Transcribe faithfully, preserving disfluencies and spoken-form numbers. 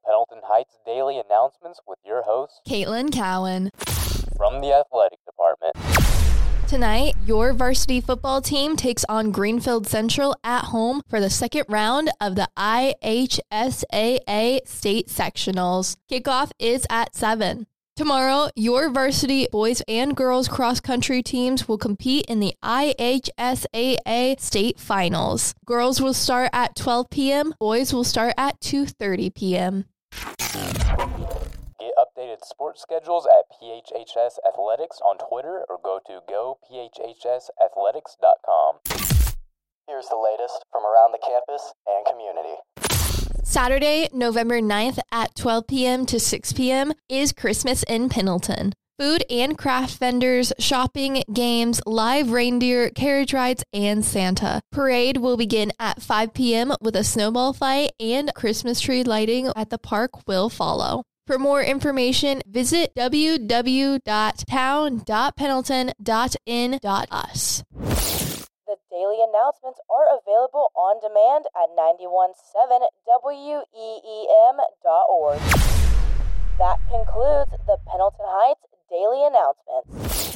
Pendleton Heights Daily Announcements with your host, Caitlin Cowan. From the Athletic Department. Tonight, your varsity football team takes on Greenfield Central at home for the second round of the I H S A A State Sectionals. Kickoff is at seven. Tomorrow, your varsity boys and girls cross-country teams will compete in the I H S A A State Finals. Girls will start at twelve p.m., boys will start at two thirty p.m. Get updated sports schedules at P H H S Athletics on Twitter or go to go p h h s athletics dot com. Here's the latest from around the campus and community. Saturday, November ninth at twelve p.m. to six p.m. is Christmas in Pendleton. Food and craft vendors, shopping, games, live reindeer, carriage rides, and Santa. Parade will begin at five p.m. with a snowball fight, and Christmas tree lighting at the park will follow. For more information, visit w w w dot town dot pendleton dot in dot u s. The daily announcements are available on demand at ninety-one point seven W E E M dot org. That concludes the Pendleton Heights Daily Announcements.